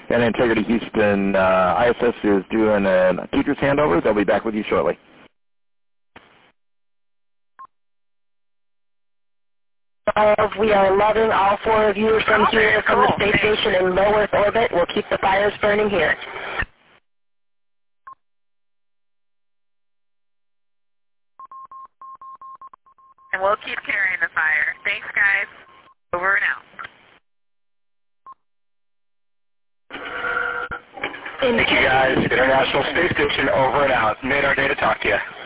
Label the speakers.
Speaker 1: And Integrity Houston ISS is doing a teacher's handover. They'll be back with you shortly.
Speaker 2: We are loving all 4 of you from here, from the space station in low Earth orbit. We'll keep the fires burning here.
Speaker 3: And we'll keep carrying the fire. Thanks, guys. Over and out.
Speaker 4: Thank you, guys. International Space Station, over and out. Made our day to talk to you.